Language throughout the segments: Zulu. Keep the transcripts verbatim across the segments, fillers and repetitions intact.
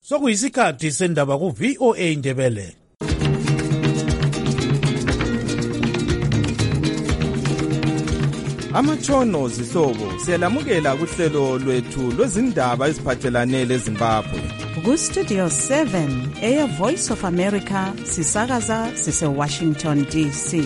Sokuyisikhathi sendaba ku V O A Ndebele. Amatshono zihlobo siyalamukela kuhlelo lwethu lwezindaba eziphathelane leZimbabwe. Ku Studio seven Air Voice of America sisakaza sise Washington D C.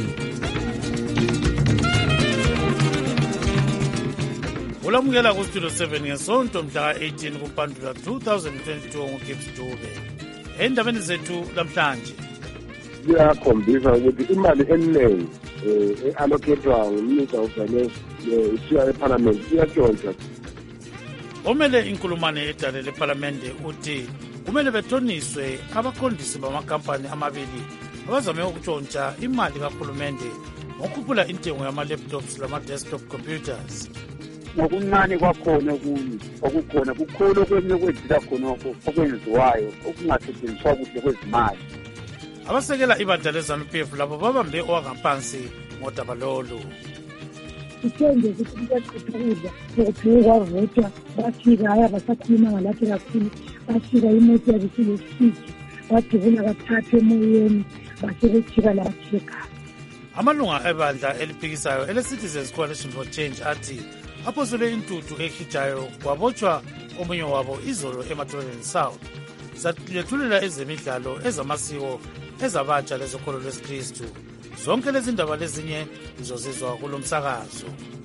Ulamukela ku Studio seven ngesonto mhla eighteen kuMpandula twenty twenty-two ngoGibbs Dube. Endabeni zethu namhlanje kuyakhombisa ukuthi imali eningi e-allocatwa ngumniniza ufinance isiya eParliament iyatshontsha. Omele inkulumane edale leParlamente uthi kumele bethoniswe abaqondisi bamakampani amabili abazame ukutshontsha imali kahulumende ngokukhuphula intengo yama-laptops lama-desktop computers. Ngokuncane kwakhona okunye okukhona kukhona okwenye okwenzeka khonokho okwenziwayo okungasetshenziswa kuhle kwezimali. Abasekela ibandla leZANU-P F labo babambe owangaphansi ngodaba lolu. Isenge ukuthi kuyaqedwa ukudla okuphekwe kwavotwa bafika haya basakhuluma ngalathi kakhulu bafika imoto yabisilesiki badubula kathathu emoyeni basebejika labajika. Amalunga ebandla eliphikisayo ele-Citizens Coalition for Change athi aphosele intuthu ehijayo kwabotshwa omunye wabo izolo eMatabeleland South. Satlethulela ezemidlalo ezamasiko ezabatsha lezokholo lwesikristu. Zonke lezi ndaba lezinye izozizwa kulo msakazo.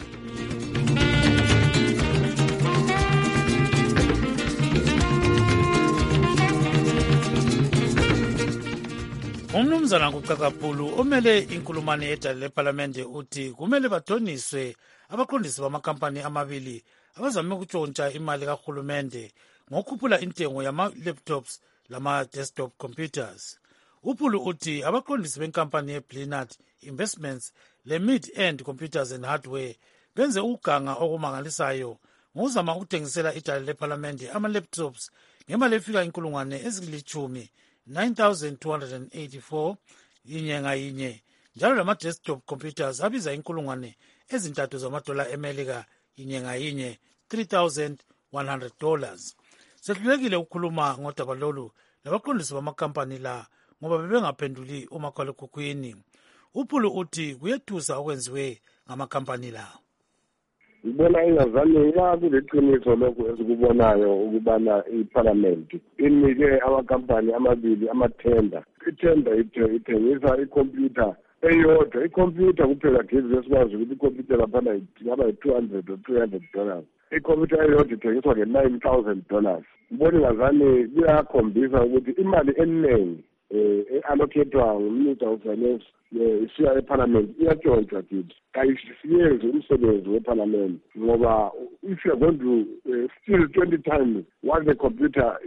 Umnumzana kuCakaphulu omele inkulumane edale leParlamente uthi kumele bathoniswe abaqondisi bamakampani amabili abazame ukutshontsha imali kahulumende ngokukhuphula intengo yama-laptops lama-desktop computers. Uphulu uthi abaqondisi benkampani ye-Blinat Investments le-Mid-End Computers and Hardware benze ukuganga okumangalisayo ngokuzama ukuthengisela idale leParlamente ama-laptops ngemali efika inkulungwane ezilitshumi nine thousand two hundred eighty-four yinye ngayinye, njalo lama-desktop computers abiza inkulungwane ezintathu zamadola emelika yinye ngayinye three thousand one hundred dollars. Sehlulekile ukukhuluma ngodaba lolu labaqondisi bamakampani la ngoba bebengaphenduli umakhalekhukhwini. Uphulu uthi kuyethusa okwenziwe ngamakampani la. Ngibona ingazange kuleqiniso lokho esikubonayo ukubana iParliament inike amakampani amabili amathenda. Ithenda ithengisa ikhompyutha eyodwa, ikhompyutha kuphela gezi esikwazi ukuthi ikhompyutha laphana ingaba yi-two hundred or three hundred dollars. Ikhompyutha eyodwa ithengiswa nge-nine thousand dollars. Ngibona ingazange kuyakhombisa ukuthi imali eningi e-allocatwa ngumniniza ufinance isiya eParliament iyatshontsha kithi. Kayisiyenzi umsebenzi weParliament ngoba if you are going to uh, steal twenty times what the computer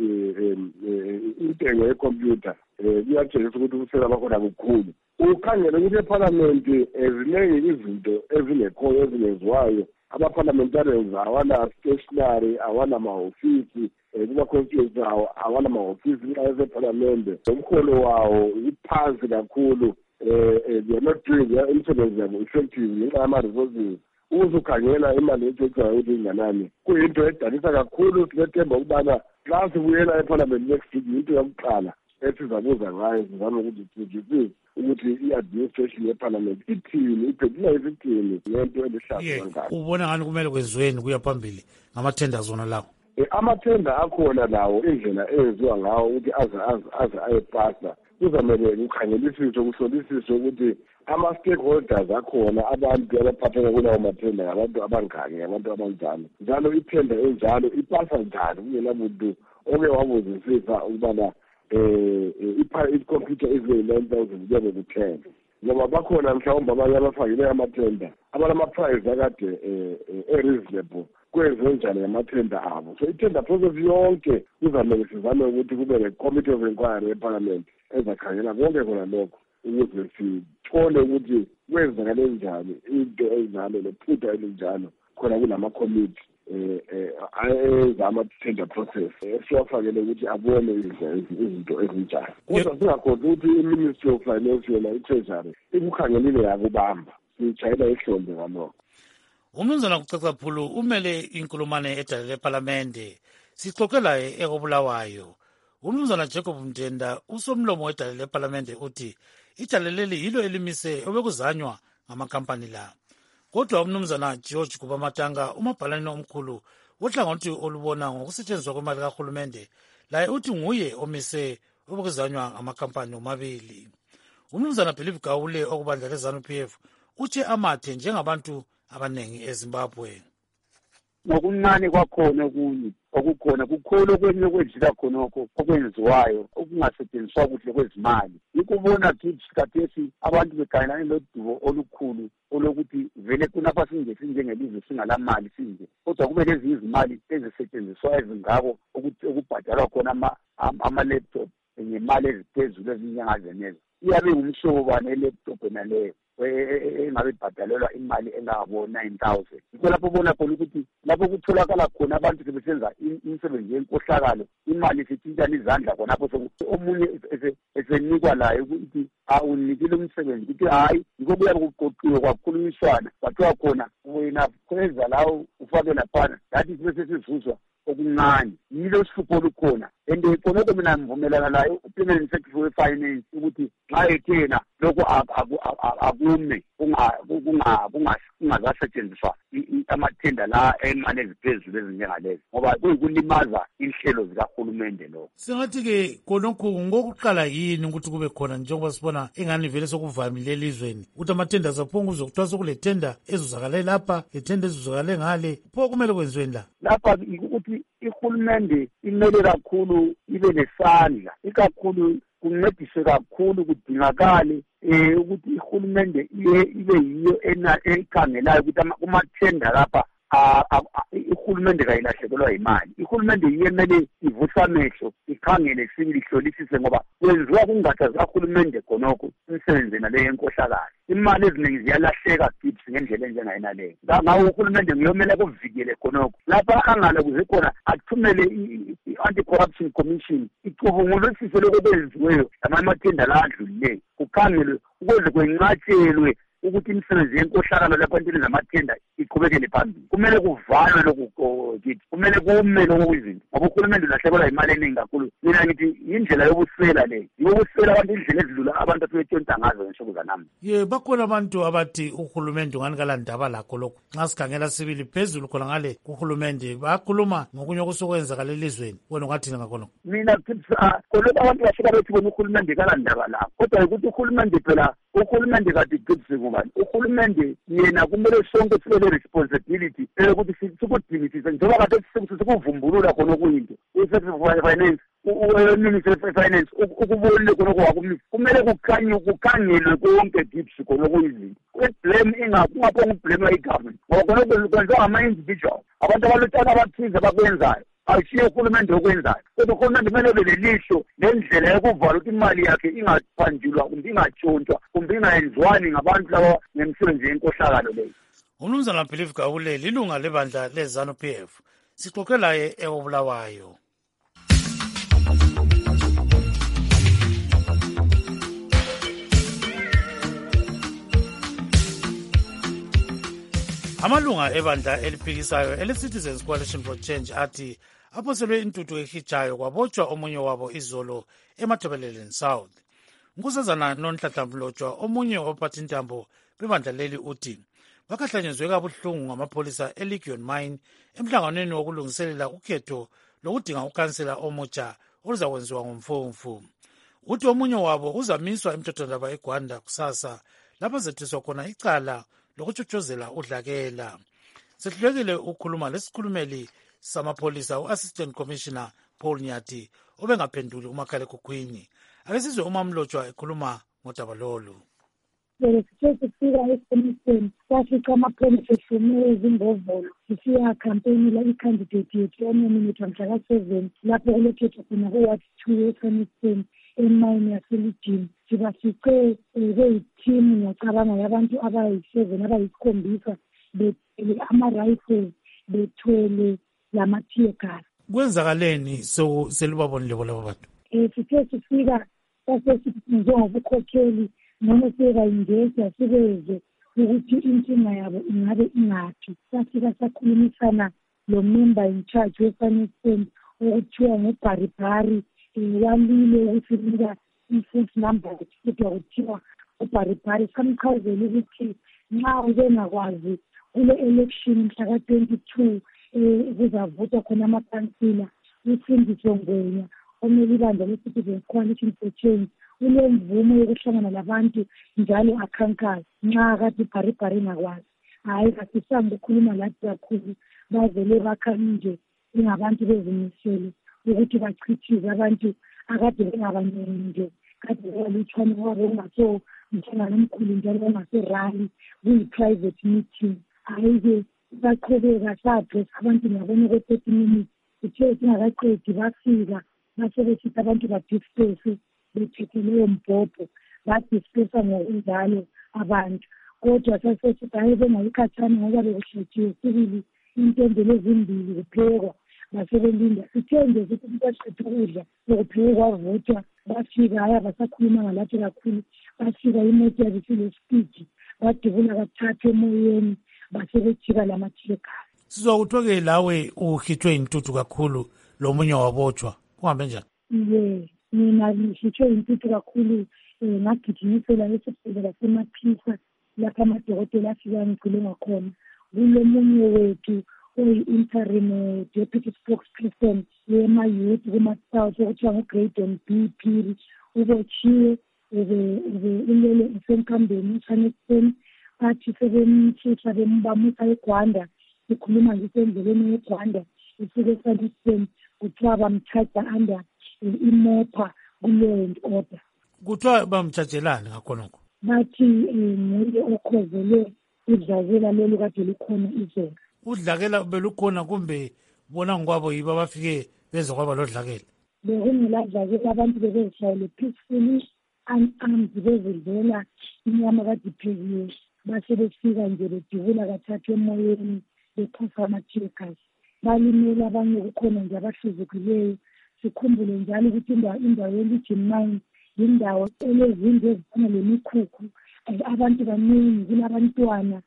intengo yekhompyutha kuyatshengisa ukuthi ukusela bakhona kukhulu. Ukhangele ukuthi eParliament eziningi izinto ezingekhoyo ezingenziwayo. Ama-parliamentarians awana stationary, awana mahofisi, kuma-constituency awo awana mahofisi nxa eseParliament. Umholo wawo uphansi kakhulu. They are not doing their umsebenzi yabo effective ngenxa yama-resources. Uzukhangela imali etshotshwayo ukuthi inganani kuyinto edalisa kakhulu. Silethemba ukubana xa sibuyela eParliament next week into yokuqala esizabuza ngayo sizama ukuthi sijikise ukuthi i-administration yeParliament ithini, iphendula isithini ngento elihlaza kangaka. Ubona ngani kumele kwenziweni kuya phambili ngamathenda zona lawo? Amathenda akhona lawo indlela eyenziwa ngawo ukuthi aze aze ayepasa. Kuzamele kukhangelisiswe kuhlolisiswe ukuthi ama-stakeholders akhona abantu abaphatheka kulawo mathenda ngabantu abangaki, abantu abanjani. Njalo ithenda enjalo ipasa njani kungenamuntu oke wabuzisisa ukubana ikhompyutha eziyi-nine thousand kuyabe kuthenda. Ngoba bakhona mhlawumbe abanye abafakile amathenda abalama-price akade e-reasonable kwenziwe njani ngamathenda abo. So ithenda process yonke kuzamele sizame ukuthi kube ne-committee of inquiry eParliament ezakhangela konke khona lokho ukuze sithole ukuthi kwenzakale njani into ezinjalo lephutha elinjalo khona kulama-committee ayenza ama-tender process esiwafakele ukuthi abone izinto ezinjani. Kodwa singakhohlwa ukuthi i-Ministry of Finance yona i-Treasury ikukhangelile yakubamba, siyitshayela ihlombe ngalokho. Umnumzana kuCakaphulu umele inkulumane edale leParlamente sixoxela ekobulawayo umnumzana Jacob Mdenda usomlomo wedale lephalamende uthi idale leli yilo elimise obekuzanywa ngamakampani la. Kodwa umnumzana George Kubamatanga umabhalane omkhulu wohlangothi olubona ngokusetshenziswa kwemali kahulumende laye uthi nguye omise obekuzanywa ngamakampani omabili. Umnumzana Philip Gawule okubandla leZANU P F utshe amathe njengabantu abanengi eZimbabwe. Ngokuncane kwakhona okunye okukhona kukhona okwenye okwenzeka khonokho okwenziwayo okungasetshenziswa kuhle kwezimali. Ikubona kithi kathesi abantu bekhangelane lodubo olukhulu olokuthi vele kunapha singesi njengelizwe singalamali sinje, kodwa kube lezi izimali ezisetshenziswa ezingako ukuthi okubhadalwa khona ama-laptop ngemali eziphezulu ezinjengazenezo. Iyabe ngumhlobo bani i-laptop naleyo engabe ibhadalelwa imali engabo nine thousand. Yikho lapho bona khona ukuthi lapho kutholakala khona abantu sebesenza imisebenzi yenkohlakalo, imali isithintana izandla khonapho omunye esenikwa layo ukuthi awunikile umsebenzi ukuthi hayi yikho kuyabe kuqoqiwe kwakhulunyiswana kwathiwa khona wena khweza lawo ufake laphana yathi sibe sesizuzwa okuncane. Yilo sifupho olukhona and khonoko mina ngivumelana layo uPermanent Secretary we-Finance ukuthi nxa ethena lokho akume kungazasetshenziswa amathenda la emali eziphezulu ezinjengalezi ngoba kuyikulimaza inhlelo zikahulumende lokho. Singathi-ke khonokho ngokuqala yini ukuthi kube khona njengoba sibona engani vele sokuvamile elizweni ukuthi amathenda azaphunguzwe kuthiwa sokule thenda ezuzakale lapha le thenda ezuzakale ngale. Pho kumele kwenziweni la? Lapha ukuthi ihulumende imele kakhulu ibe nesandla, ikakhulu kuncedise kakhulu kudingakale eh ukuthi ihulumende ibe yiyo ekhangelayo ukuthi kumathenda lapha ihulumende kayilahlekelwa imali. Ihulumende yiyemele ivusa amehlo ikhangele sibili ihlolisise ngoba kwenziwa kungathi zikahulumende khonokho imisebenzi naleyo yenkohlakalo. Imali eziningi ziyalahleka kithi ngendlela enjengayina leyo. Ngawo uhulumende ngiyomela kuvikele khonokho. Lapha angala kuze khona athumele i-Anti-Corruption Commission icubungulisise lokho kwenziweyo amathenda la adlulileyo kukhangelwe ukuze kwenqatshelwe ukuthi imisebenzi yenkohlakalo lapha entweni zamathenda iqhubekele phambili. Kumele kuvalwe lokhu kithi, kumele kume lokho kwizinto ngoba uhulumende ulahlekelwa imali eningi kakhulu. Mina ngithi yindlela yobusela leyo, yobusela abantu indlela ezidlula abantu asebetshonta ngazo ngensuku zanamhla. Ye bakhona abantu abathi uhulumende ungani kalandaba lakho lokho. Nxa sikhangela sibili phezulu khona ngale kuhulumende bakhuluma ngokunye okusokwenzakala elizweni, wena ungathini ngakhona? Mina ngithi khona abantu bafika bethi bona uhulumende kalandaba lakho, kodwa ukuthi uhulumende phela uhulumende kade gibsi ngubani? Uhulumende yena kumele sonke sibe le responsibility ukuthi sikudingisise njengoba kade sikuvumbulula khona okuyinto i-Secretary Finance u-Minister of Finance ukubonile khona okwakumisa kumele kukhanye kukhangelwe konke gibsi khona okuyizinto. Blame ingakungaphonga ublame i-government ngoba khona kwenziwa ngama-individual abantu abalutshana abathize abakwenzayo ayishiye uhulumende okwenzayo. Kodwa uhulumende kumele ube lelihlo lendlela yokuvala ukuthi imali yakhe ingaphanjulwa kumbe ingatshontshwa kumbe ingayenziwani ngabantu laba ngemisebenzi yenkohlakalo leyo. Umnumzana Philip Gawule lilunga lebandla leZANU P F. Sixoxe laye eBulawayo. Amalunga ebandla eliphikisayo ele-Citizens Coalition for Change athi aphoselwe intuthu ehijayo kwabotshwa omunye wabo izolo eMatabeleland South. Nkosazana Nonhlanhla-Mlotshwa omunye wabaphathintambo bebandla leli uthi bakhahlanyezwe kabuhlungu ngamapholisa eLegion Mine emhlanganweni wokulungiselela ukhetho lokudinga ukhansela omutsha oluzakwenziwa ngomfumfu. Uthi omunye wabo uzamiswa emthethwandaba eGwanda kusasa lapho zethiswa khona icala lokutshotshozela udlakela. Sehlulekile ukukhuluma lesikhulumeli samapholisa u-Assistant Commissioner Paul Nyati obengaphenduli umakhalekhukhwini. Ake sizwe uMamlotshwa ekhuluma ngodaba lolu. Sithe sifika esiqinisweni safica amapholisa eshume ezimbovolo sisiya khampeyinila i-candidate yethu enominethwa mhla ka-seven lapho kulokhethwa khona ku-ward two eSaniston emayini yaseLegion. Sibasice beyithimu ngiyacabanga yabantu abayi-seven abayisikhombisa bethwele ama-rifles bethwele lama-tear gas. Kwenzakaleni selubabonile labo bantu? Um sithe sifika sasesithi njengobukhokheli noma sekayingeza sibeze ukuthi inkinga yabo ingabe ingaphi. Safika sakhulumisana lo member in charge weSaniston okuthiwa nguBharibhari walile ukusinika i-food number kuthiwa kuthiwa uBharibhari. Samchazela ukuthi nxa ubengakwazi kule election mhla ka twenty-two kuzavotwa khona amakansila, uSindiso Ngwenya omele ibandla le-Citizens Coalition for Change ulemvumo yokuhlangana labantu njalo akhankasa nxa kade uBharibhari ngakwazi. Hayi kasisange ukukhuluma lathi kakhulu, bavele bakha nje ingabantu bezimisele ukuthi bachithize abantu akade bengabanengi nje, kade belutshwane wabo ungaso mhlangano omkhulu njalo ongaserali, kuyi-private meeting. Hayi-ke baqhubeka sa-address abantu ngabona kwe-thirty minutes, kuthiwe singakaqedi bafika basebesithi abantu badisperse bethethe leyo mbhobho, badispersa ngokunjalo abantu. Kodwa sasesithi hayi bengayikhathana ngoba bekuhlethiwe sibili intembele ezimbili kuphekwa, basebelinda sithe nje ukuthi umuntu aqeda ukudla sokuphekwe kwavotwa. Bafika hayi abasakhuluma ngalathi kakhulu, bafika imoto yabo isile-speed, badubula kathathu emoyeni basebejika lamathiyekhala. Sizwa kuthiwa-ke lawe uhitshwe intuthu kakhulu lo munye wabotshwa, kuhambe njani? Ye, mina ngihitshwe intuthu kakhulu, um ngagijinyiselwa esibhedlela seMaphisa lapho amadokotela afika ngigcile ngakhona. Kulo munye wethu oyi-interim deputy spokesperson yema-youth kuma-south okuthiwa ngu-Graydon B. Phiri, ubotshiwe ulele usenkambeni uShanekseni, bathi sebemtshisa bamusa eGwanda. Sikhuluma nje sendleleni yeGwanda isuke eShanekseni, kuthiwa bamthatha under imopa ku-law and order. Kuthiwa bamtshajelani ngakhonokho? Bathi nguye okhozele udlakela lolu kade lukhona izolo. Udlakela belukhona kumbe bona ngokwabo yibo abafike beze kwaba lodlakela? Bekungeladlakela, abantu bebezishayele peacefully unarmed, bezidlela inyama kade iphekiwe. Base befika nje bedubula kathathu emoyeni bephusa amathiyekasi. Balimele abanye kukhona nje abahluzukileyo. Sikhumbule njalo ukuthi indawo ye-Legion Mine yindawo elezindlu ezifana lemikhukhu, abantu baningi, kulabantwana,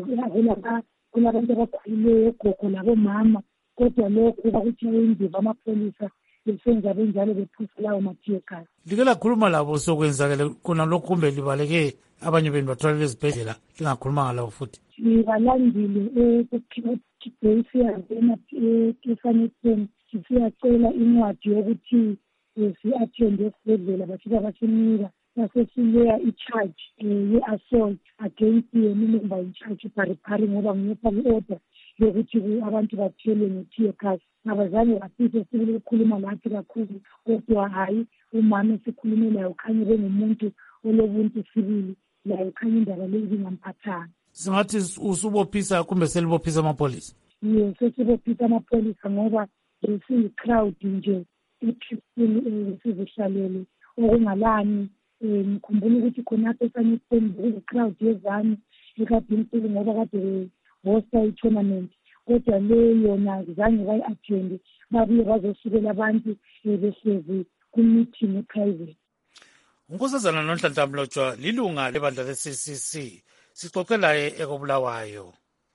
kulabantu abakhulileyo, ogogo labomama. Kodwa lokhu bakuthiwa indiva amapholisa besenza benjalo bephusa lawo mathiyekasi. Like lakhuluma labo sokwenzakele khona lokhu kumbe libaleke abanye benu bathwalele ezibhedlela lingakhuluma ngalawo futhi? Sibalandile ekukhipheni siyangena eShanekseni siyacela incwadi yokuthi si-attende esibhedlela, bafika basinika basesileya i-charge ye-assault against yena member in charge uBharibhari ngoba nguye order yokuthi abantu bathelwe nge-teargas. Abazange bafise sibili ukukhuluma lathi kakhulu, kodwa hayi umama esikhulume layo khanye bengumuntu olobuntu sibili, layo khanye indaba leyo ingamphathanga. Singathi usubophisa kumbe selibophisa amapholisa? Ye, sesibophisa amapholisa ngoba siyi-crowd nje epeaceful sizihlalele okungalani. Ngikhumbula ukuthi khonapho eShanekseni kuyi-crowd yezane ekade inkulu ngoba kade hosta i-tournament, kodwa leyo yona zange bayi-attende, babuye bazosukela abantu behlezi ku-meeting e-private. uNkosazana Nonhlanhla Mlotshwa lilunga lebandla le-C C C, sixoxe laye ekobulawayo.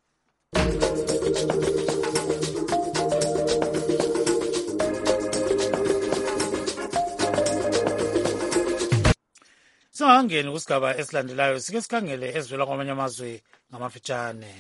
Singangeni kusigaba esilandelayo, sike sikhangele ezivela kwamanye amazwe ngamafitshane.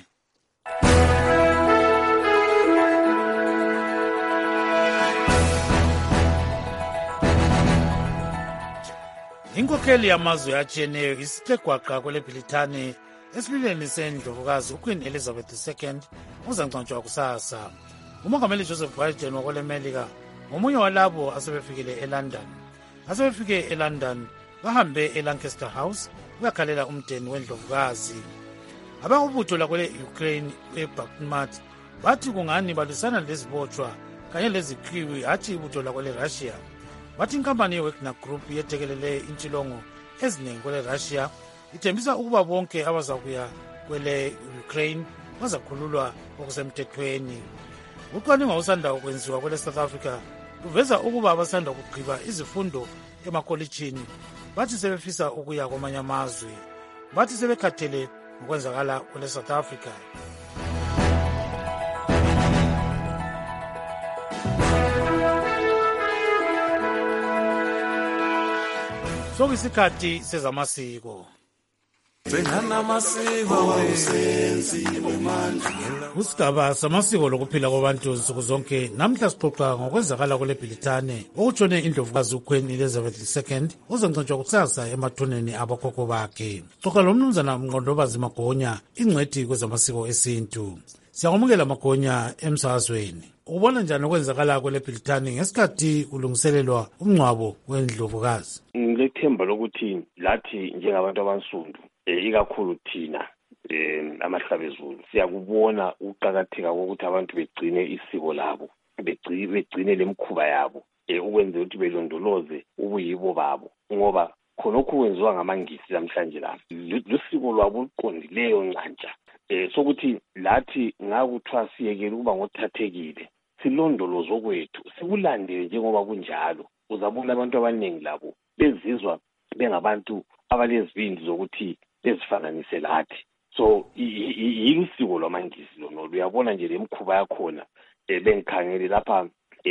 Inkokheli yamazwe atshiyeneyo isithe gwaqa kwele Bhilithani esilileni sendlovukazi uQueen Elizabeth the second uzangcwatshwa kusasa. Umongameli Joseph Biden wakwele Melika ngomunye walabo asebefikile eLondon. Asebefike eLondon bahambe eLancaster House ukuyakhalela umndeni wendlovukazi. Abakubutho lakwele Ukraine eBakhmut bathi kungani balwisana lezibotshwa kanye lezikhwiwi hathi ibutho lakwele Russia. Bathi inkampani ye-Wagner Group yethekelele intshilongo eziningi kwele Russia ithembisa ukuba bonke abazakuya kwele Ukraine bazakhululwa okusemthethweni. Ucwaningo usanda ukwenziwa kwele South Africa luveza ukuba abasanda kugqiba izifundo emakolitshini bathi sebefisa ukuya kwamanye amazwe. Bathi sebekhathele ngokwenzakala kwele South Africa. sokuyisikhathi sezamasiko. Usigaba samasiko lokuphila kwabantu nsuku zonke namhla sixoxa ngokwenzakala kule Bhilitane okutshone indlovukazi uQueen Elizabeth the second ozongcwatshwa kusasa emathuneni abakhokho bakhe. Xoxa lo mnumzana Mnqondobazi Magonya ingcwethi kwezamasiko esintu. Siyamukela Magonya emsakazweni. Ubona njani okwenzakala kule Bhilitane ngesikhathi kulungiselelwa umngcwabo wendlovukazi? Ngilethemba lokuthi lathi njengabantu abansundu ikakhulu thina eh amahlabezulu siyakubona ukuqhakatheka kokuthi abantu begcine isiko labo, begcine begcine lemkhuba yabo eh ukwenza ukuthi belondoloze ubuyibo babo, ngoba khonokho kwenziwa ngamangisi namhlanje la lusiko lwabo uqondileyo ncantsha eh sokuthi lathi ngakuthiwa siyekele ukuba ngothathekile silondolozo kwethu sikulandele njengoba kunjalo. Uzabona abantu abaningi labo bezizwa bengabantu abalezibindi zokuthi ezifananise lathi. So yilusiko lwamangisi lona luyabona nje lemkhuba yakhona bengikhangele lapha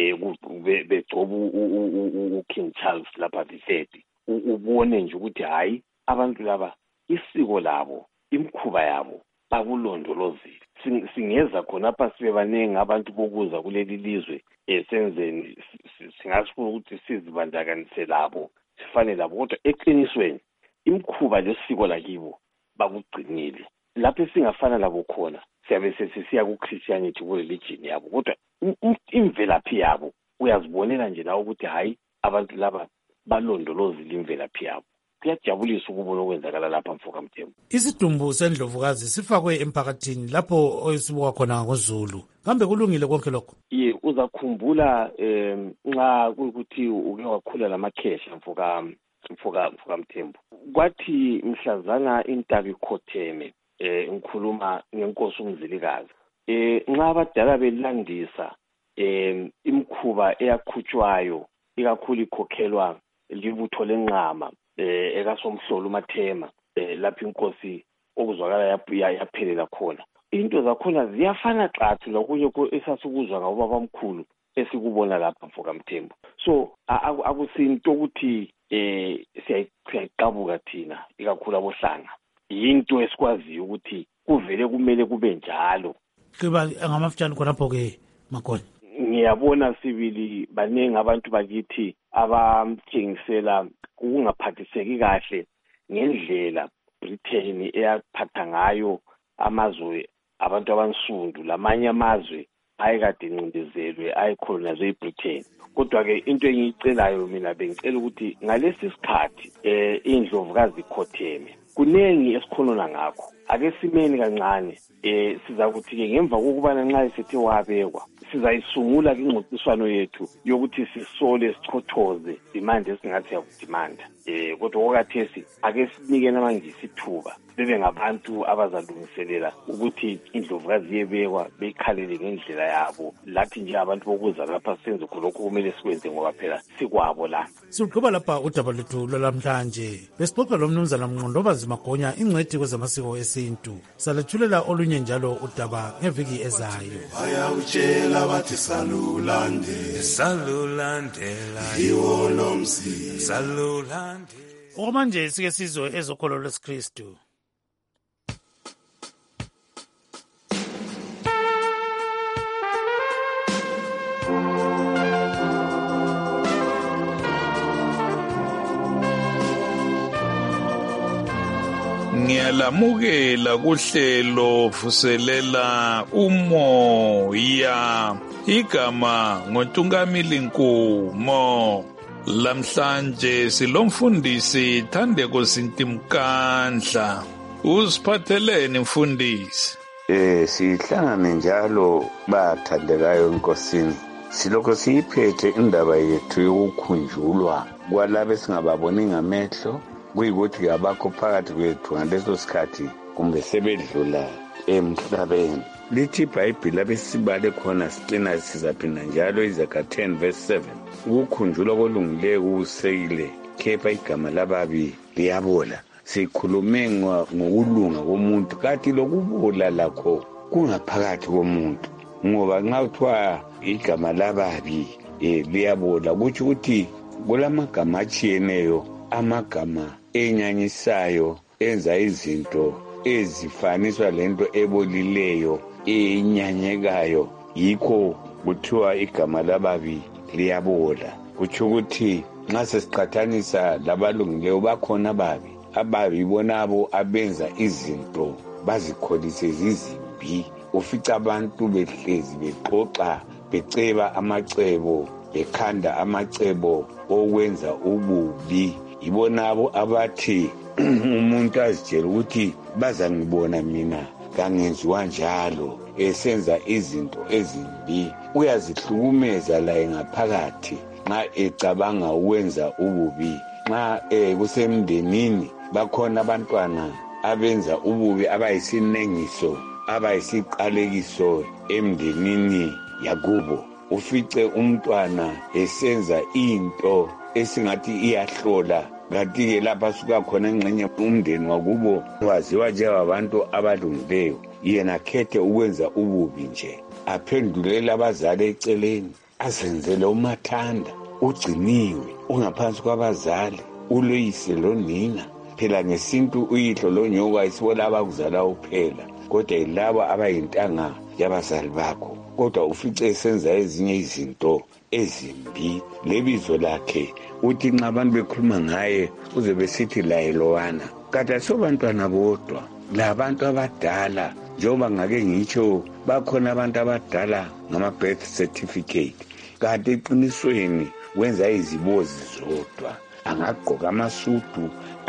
begcoba uKing Charles lapha the third, ubone nje ukuthi hayi abantu laba isiko labo imkhuba yabo bakulondolozile. Singeza khona lapha sibe baningi abantu bokuza kuleli lizwe esenzeni singasifuna ukuthi sizibandakanise labo sifane labo, kodwa eqinisweni imkhuba lesiko lakibo bakugcinile. Lapho singafana labo khona siyabe sesiya ku Christianity ku religion yabo, kodwa imvelaphi yabo uyazibonela nje nawe ukuthi hayi abantu laba balondolozile imvelaphi yabo. Kuyajabulisa ukubona okwenzakala lapha Mfoka Mthembu. Isidumbu sendlovukazi sifakwe emphakathini lapho oyisibuka khona ngoZulu. Kambe kulungile konke lokho? Ye, uzakhumbula nxa ukuthi uke wakhula lamakhesha Mfoka Mfoka Mfoka Mthembu. Kwathi mhlazana intaba ikhotheme eh ngikhuluma ngenkosi uMzilikazi. Eh nxa abadala belandisa eh imkhuba eyakhutshwayo ikakhulu ikhokhelwa libutho lenqama eh ekasomhlolo uMathema eh lapha inkosi okuzwakala yaphelela khona. Into zakhona ziyafana xathu lokunye esasukuzwa ngabo babamkhulu esikubona lapha Mfoka Mthembu. So akusinto ukuthi eh siyayiqabuka thina ikakhulu abohlanga. Yinto esikwaziyo ukuthi kuvele kumele kube njalo. Kuba ngamafutshane khonapho ke Magonya. Ngiyabona sibili baningi abantu bakithi abamtshengisela ukungaphathiseki kahle ngendlela Britain eyaphatha ngayo amazwe abantu abansundu, lamanye amazwe ayekade incindezelwe ayicolonizwe eBritain. Kodwa ke into engiyicelayo mina bengicela ukuthi ngalesi sikhathi eh indlovukazi ikhotheme kunengi esikhonona ngakho, ake simeni kancane eh siza kuthi ke ngemva kokubana nxa isethe wabekwa sizayisungula ingxoxiswano yethu yokuthi sisole sichothoze demand esingathi yakudimanda. Eh kodwa okathesi ake sinike namangisi ithuba bebe ngabantu abazalungiselela ukuthi indlovukazi yebekwa beyikhalele ngendlela yabo. Lathi nje abantu bokuza lapha senze khonokho kumele sikwenze ngoba phela sikwabo la. Siqhuba lapha udaba lwethu lwalamhlanje besixoxa lo mnumzana Mnqondobazi Magonya ingcwethi kwezamasiko esintu. Salethulela olunye njalo udaba ngeviki ezayo. Bayawutshela bathi salulande salulandela yiwo lomsi salulande. Okwamanje sike sizwe ezokholo lwesikristu. Ngiyalamukela kuhlelo vuselela umoya, igama ngoNtungamili Nkumo. Lamhlanje silomfundisi Thandeko Sintimkandla. Usiphatheleni mfundisi? Eh sihlangane njalo bathandekayo enkosini. Silokho siyiphethe indaba yethu yokukhunjulwa kwalabo singababoni ngamehlo, kuyikuthi abakho phakathi kwethu ngaleso sikhathi kumbe sebedlula emhlabeni. Lithi iBhayibheli abesibale khona sicina sizaphinda njalo iZaga ten verse seven. Ukukhunjulwa kolungileyo kusekile, kepha igama lababi liyabola. Sikhulume ngokulunga komuntu, kanti lokubola lakho kungaphakathi komuntu. Ngoba nxa kuthiwa igama lababi eh liyabola, kuthi ukuthi kulamagama atshiyeneyo amagama enyanyisayo enza izinto ezifaniswa lento ebolileyo enyanyekayo, yikho kuthiwa igama lababi liyabola. Kutsho ukuthi nxa sesiqhathanisa labalungileyo bakhona ababi. Ababi bonabo abenza izinto bazikholise zizimbi. Ufica abantu behlezi bexoxa beceba amacebo, bekhanda amacebo okwenza ububi. Yibonabo abathi umuntu azitshela ukuthi bazangibona mina kangenziwa njalo esenza izinto ezimbi. Uyazihlukumeza laye ngaphakathi nxa ecabanga ukwenza ububi. Nxa eh, kusemndenini bakhona abantwana abenza ububi abayisinengiso, abayisiqalekiso emndenini yakubo. Ufice umntwana esenza into esingathi iyahlola, kanti-ke lapha suka khona engxenye umndeni wakubo waziwa njengabantu abalungileyo, yena khethe ukwenza ububi nje, aphendulele abazali eceleni, azenzele umathanda, ugciniwe ungaphansi kwabazali, uloyise lonina. Phela ngesintu uyihlo lonyoka isibola abakuzala uphela, kodwa yilabo abayintanga yabazali bakho. Kodwa ufice esenza ezinye izinto ezimbi. Lebizo lakhe uthi nxa abantu bekhuluma ngaye uze besithi laye lowana. Kanti asobantwana bodwa, labantu abadala. Njengoba ngake ngitsho bakhona abantu abadala ngama-birth certificate, kanti eqinisweni wenza izibozi zodwa. Angagqoka amasudu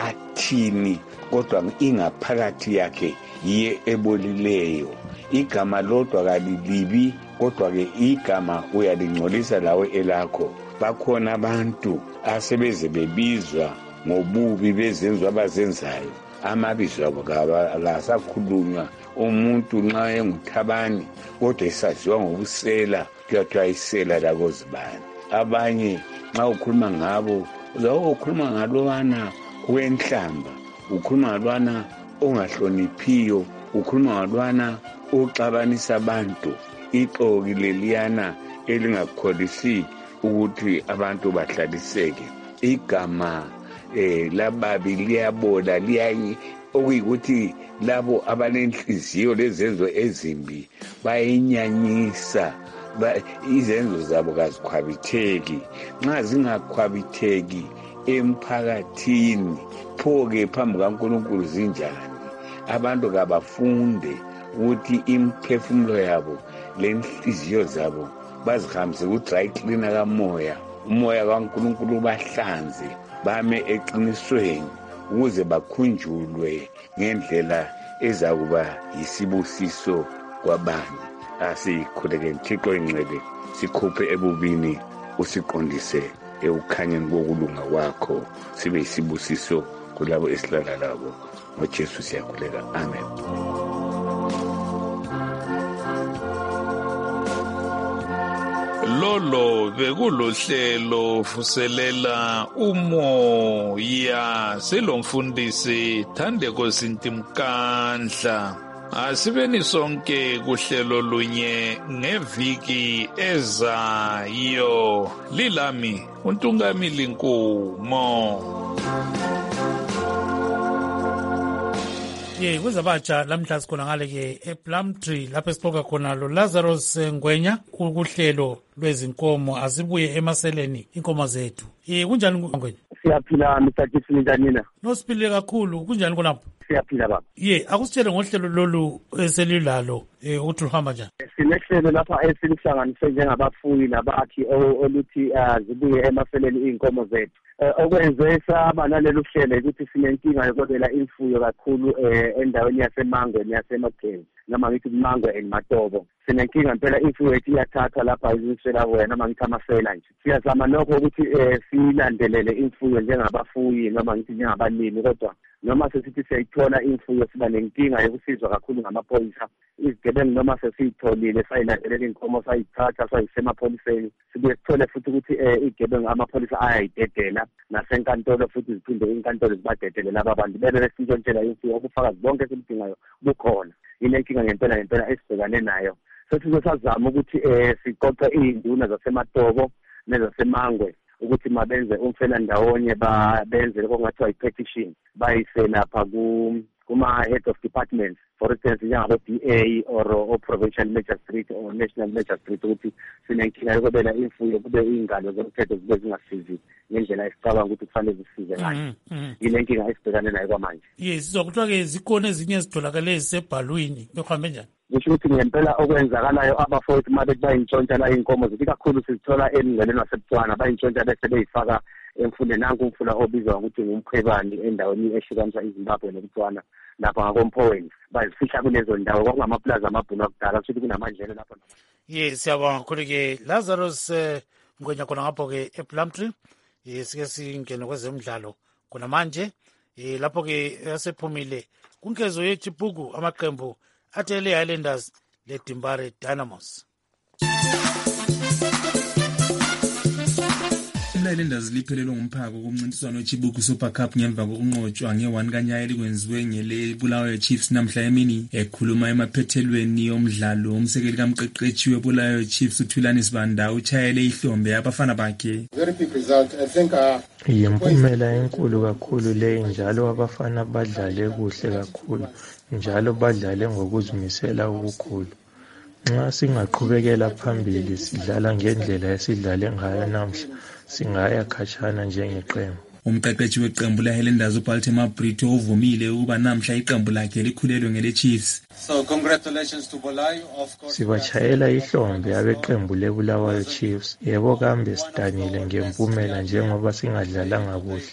athini, kodwa ingaphakathi yakhe yiye ebolileyo. Igama lodwa kalilibi, kodwa-ke igama uyalingcolisa lawe elakho. Bakhona abantu asebeze bebizwa ngobubi bezenzo abazenzayo. Amabizo abo kasakhulunywa. Umuntu nxa enguthabani kodwa esaziwa ngobusela, kuyathiwa isela lakozibani. Abanye nxa ukhuluma ngabo uzabe ukhuluma ngalowana wenhlamba, ukhuluma ngalwana ongahloniphiyo, ukhuluma ngalwana oxabanisa abantu, ixoki leliyana elingakholisi ukuthi abantu bahlaliseke. Igama eh lababi liyabola, liyanyi okuyikuthi labo abanenhliziyo lezenzo ezimbi bayinyanyisa, ba izenzo zabo kazikhwabitheki. Nxa zingakhwabitheki emphakathini, pho-ke phambi kaNkulunkulu zinjani? Abantu kabafunde ukuthi imphefumulo yabo lenhliziyo zabo bazihambise ku-dry cleaner kamoya, umoya kaNkulunkulu bahlanze, bame eqinisweni ukuze bakhunjulwe ngendlela ezakuba yisibusiso kwabanye. Asikhulekeni Thixo ingcwele, sikhuphe ebubini usiqondise ekukhanyeni kokulunga kwakho, sibe yisibusiso kulabo esilala labo. NgoJesu siyakhuleka, amen. Lolo bekulohlelo vuselela umoya selomfundisi Thandeko Sintimkandla. Asibeni sonke kuhlelo lunye ngeviki ezayo. Lilami uNtungamili Nkumo. ye kwezabatsha lamhla sikhona ngale ke ePlumtree lapho esixoxa khona lo Lazarus Ngwenya kuhlelo lwezinkomo asibuye emaseleni inkomo zethu. Eh kunjani Ngwenya? Siyaphila Mr. Nina. Nosipilile kakhulu, kunjani khonapho? Siyaphila baba. Ye akusitshele ngohlelo lolu eselilalo eh uthi uhamba njani? Sinehlelo lapha esilihlanganise njengabafuyi nabakhi oluthi zibuye emaseleni inkomo zethu. Okwenze saba nalelo hlelo ukuthi sinenkinga yokwabela imfuyo kakhulu endaweni yaseMangweni yaseMageni noma ngithi Mangwe eMatobo. Sinenkinga impela imfuyo yethu iyathathwa lapha izisela wena noma ngithi amasela nje. Siyazama nokho ukuthi silandelele imfuyo njengabafuyi noma ngithi njengabalimi, kodwa noma sesithi siyayithola imfuyo siba nenkinga yokusizwa kakhulu ngamaphoyisa. Izigebengu noma sesiyitholile sayilandelela inkomo sayithatha sayisemapholiseni, sibuye sithole futhi ukuthi izigebengu amapholisa ayayidedela nasenkantolo futhi ziphinde inkantolo zibadedele laba bantu bebe besintshontshela imfuyo. Ubufakazi bonke esilidingayo bukhona. Yile nkinga ngempela ngempela esibhekane nayo. Sesizosazama ukuthi siqoqe izinduna zaseMatobo nezaseMangwe ukuthi mabenze umfela ndawonye benze lokho kungathiwa i-petition bayise lapha kuma-head of departments, for instance njengabo-D A or o provincial magistrate or national magistrate, ukuthi sinenkinga yokubela imfuyo kube iy'ngalo zomthetho zibe zingasizi ngendlela esicabanga ukuthi kufanele zisize ngayo. Yile nkinga esibhekane nayo kwamanje. Yes, sizokuthiwa-ke zikhona ezinye ezitholakale ezisebhalwini bekuhambe njani? Kusho ukuthi ngempela okwenzakalayo abafowethu uma bethi bayintshontsha la iy'nkomo zithi kakhulu sizithola emngeleni waseButswana bayintshontsha bese beyifaka emfundeni. Nanku umfula obizwa ngokuthi ngumkhwebani endaweni ehlukanisa iZimbabwe neButswana lapha ngakoMphoweni, bazifihla kulezo ndawo kwakungamapulazi amabhunu akudala futhi kunamandlelo lapho. Yes, siyabonga kakhulu-ke Lazarus uh, Ngwenya khona ngapho-ke ePlumtree. Yes, sike singene kwezemidlalo khona manje eh lapho-ke yasephumile kunkezo yeChipuku amaqembu athele Highlanders le Dimbare Dynamos. Highlanders liphelelwe ngumphako kumncintiswano weChibuku Super Cup ngemva kokunqotshwa nge-one kanyaya elikwenziwe ngele Bulawayo Chiefs namhla emini. Ekhuluma emaphethelweni yomdlalo umsekeli kamqeqeshi weBulawayo Chiefs uThulani Sibanda uchayele ihlombe abafana bakhe. Very big result. I think uh, yimpumela enkulu kakhulu le, njalo abafana badlale kuhle kakhulu, njalo badlale ngokuzimisela okukhulu. Nxa singaqhubekela phambili sidlala ngendlela esidlale ngayo namhla singaya khatshana njengeqembu. Umqeqeshi weqembu leHighlanders uBaltimore Brito uvumile ukuba namhla iqembu lakhe likhulelwe ngele Chiefs. So congratulations to Bulawayo, of course. Sibachayela ihlombe abeqembu leBulawayo Chiefs. Yebo kambe sidanile ngempumela njengoba singadlalanga kuhle.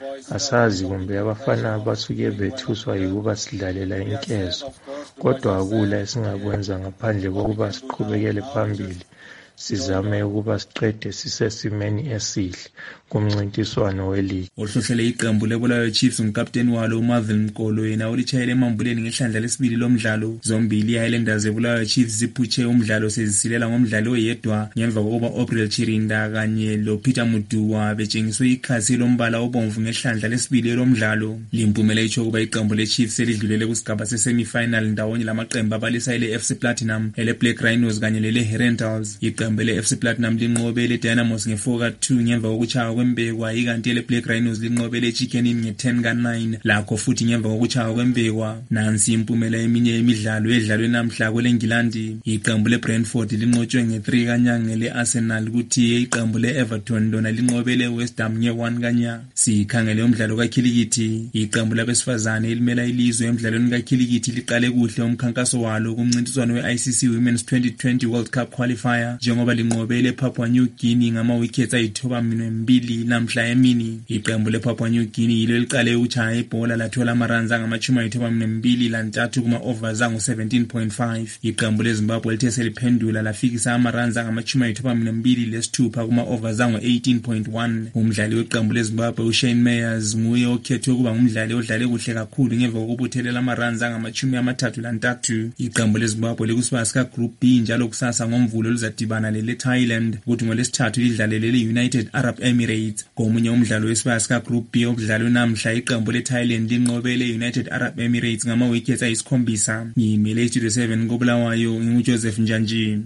Asazi kumbe abafana abasuke bethuswa yikuba sidlalela inkezo, kodwa akula esingakwenza ngaphandle kokuba siqhubekele phambili sizame ukuba siqede sisesimeni esihle kumncintiswano weligi. Ohlohlele iqembu leBulawayo Chiefs umkapteni walo uMarvin Mkolo yena ulichayele emambuleni ngehlandla lesibili lomdlalo. Zombili iHighlanders eBulawayo Chiefs ziphutshe umdlalo sezisilela ngomdlalo oyedwa ngemva kokuba Obrel Chirinda kanye lo Peter Muduwa betshengiswe ikhasi lombala obomvu ngehlandla lesibili lomdlalo. Limpumela itsho kuba iqembu leChiefs elidlulele kusigaba sesemifinal ndawonye lamaqembu abalisa ele F C Platinum, ele Black Rhinos kanye lele Herentals. Iqembu le F C Platinum linqobe le Dynamos nge-four ka two ngemva kokuchaya kwembekwa, ikanti le Black Rhinos linqobe le Chicken Inn nge-ten ka nine lakho futhi ngemva kokuchaya kwembekwa. Nansi impumela eminye yemidlalo edlalwe namhla kweleNgilandi. Iqembu le Brentford linqotshwe nge-three kanyanga le Arsenal, kuthi iqembu le Everton lona linqobe le West Ham nge-one kanyanga. Sikhangele umdlalo kakhilikithi, iqembu labesifazane elimela ilizwe emidlalweni kakhilikithi liqale kuhle umkhankaso walo kumncintiswano we-I C C Women's twenty twenty World Cup Qualifier njengoba linqobele Papua New Guinea ngama-wickets ayithoba mbili namhla emini. Iqembu lePapua New Guinea yilo liqale ukuchaya ibhola lathola amaruns angamachumi ayithoba mbili lantathu kuma-overs angu-seventeen point five. Iqembu leZimbabwe lithe seliphendula lafikisa amaruns angamachumi ayithoba mbili lesithupha kuma-overs angu-eighteen point one. Umdlali weqembu leZimbabwe uShane Meyers nguye okhethwe ukuba ngumdlali odlale kuhle kakhulu ngemva kokubuthelela amaruns angamachumi amathathu lantathu. Iqembu leZimbabwe likusibaya sika-Group B njalo kusasa ngomvulo lizadibana lele Thailand, kuthi ngolesithathu lidlale lele United Arab Emirates. Komunye umdlalo wesibaya sika-Group B obudlalwe namhla iqembu leThailand linqobele United Arab Emirates ngama-wickets ayisikhombisa. Ngiyimele iStudio seven koBulawayo, nginguJoseph Njanji.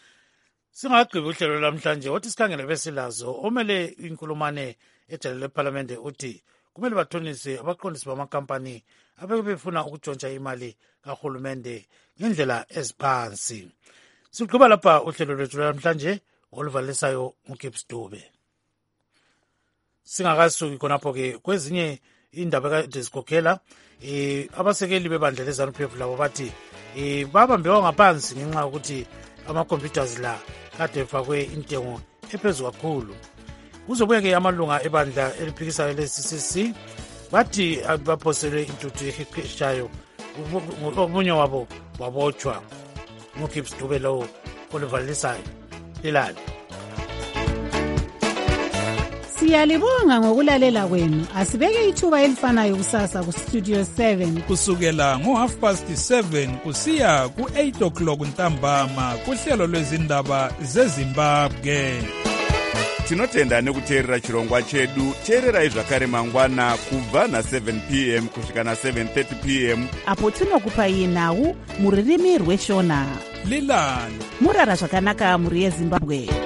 Singagqiba uhlelo lamhlanje othi sikhangele besilazo omele inkulumane ejele lephalamende uthi kumele bathonise abaqondisi bamakampani abeke befuna ukutshontsha imali kahulumende ngendlela eziphansi. Sigqiba lapha uhlelo lwethu lamhlanje oluvalisayo nguGibbs Dube. Singakasuki khonapho-ke kwezinye indaba kade zikhokhela eh abasekeli bebandla leZANU-P F labo bathi eh babambewa ngaphansi ngenxa yokuthi ama-computers la kade efakwe intengo ephezulu kakhulu. Kuzobuye-ke amalunga ebandla eliphikisayo le-C C C bathi baphoselwe intuthu eheshayo, omunye wabo wabotshwa. nguGibbs Dube lo oluvalisayo lilali. Siyalibonga ngokulalela kwenu. Asibeke ithuba elifanayo kusasa ku Studio seven kusukela ngo half past seven kusiya ku eight o'clock ntambama kuhlelo lwezindaba zeZimbabwe. Tinotenda nekuteerera chirongwa chedu. Teererai zvakare mangwana kubva na seven p m kusvika na seven thirty p m apo tinokupai nhau muririmi rweshona. Lilani murara zvakanaka muri yeZimbabwe.